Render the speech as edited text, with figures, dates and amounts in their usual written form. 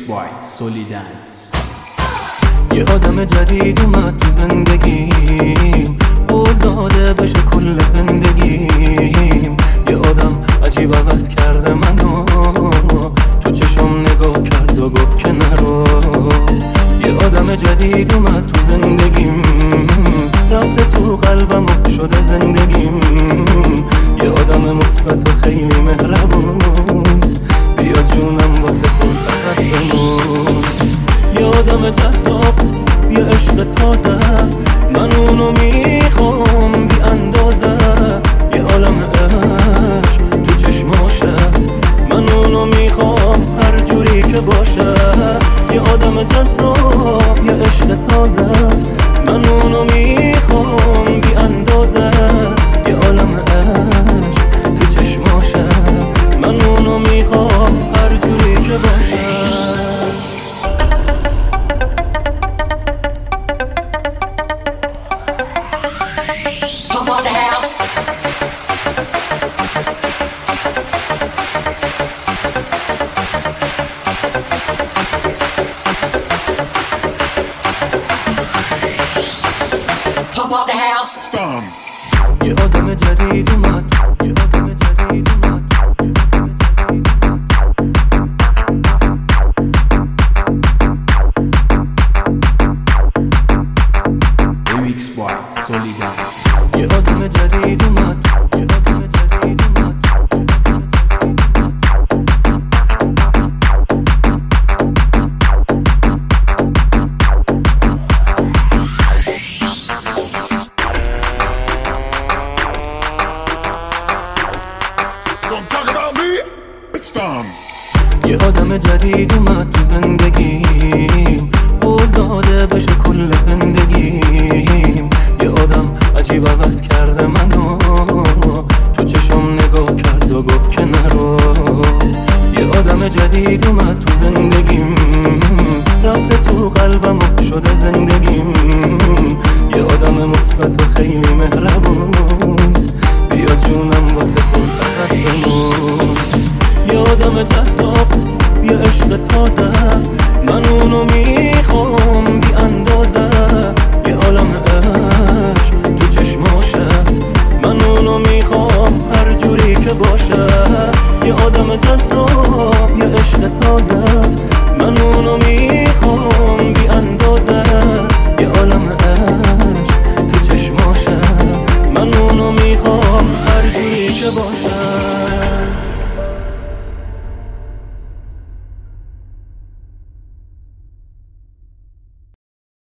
by Solidance. یه آدم جدید اومد تو زندگیم، قول داده بشه کل زندگیم. یه آدم عجیب عوض کرده منو، تو چشم نگاه کرد و گفت که نرو. یه آدم جدید اومد تو زندگیم، رفته تو قلبم و شده زندگیم. یه آدم مثبت و خیلی مهربون، بیا جونم واسه تو فقط بمون. یه آدم جذاب، یه عشق تازه، من اونو میخوام بی اندازه. یه عالم عشق تو چشماشه، من اونو میخوام هر جوری که باشه. یه آدم جذاب، یه عشق تازه، من اونو میخوام بی اندازه. یه عالم عشق تو چشماشه، من اونو میخوام هر جوری که باشه. یه آدم جدید اومد، یه آدم جدید اومد. Remix by Solidance. یه آدم جدید اومد، یه آدم جدید اومد. یه آدم جدید اومد تو زندگیم، قول داده بشه کل زندگیم. یه آدم عجیب عوض کرده منو، تو چشم نگاه کرد و گفت که نرو. یه آدم جدید اومد تو زندگیم، رفته تو قلبم و شده زندگیم. یه آدم مثبت و خیلی مهربون، بیا جونم واسه تو فقط بمون. یه آدم جذاب، یه عشق تازه، من اونو میخوام بی اندازه. یه عالم عشق تو چشماشه، من اونو میخوام هر جوری که باشه. یه آدم جذاب، یه عشق تازه، من اونو میخوام بی اندازه. یه عالم عشق تو چشماشه، من اونو میخوام هر جوری که باشه.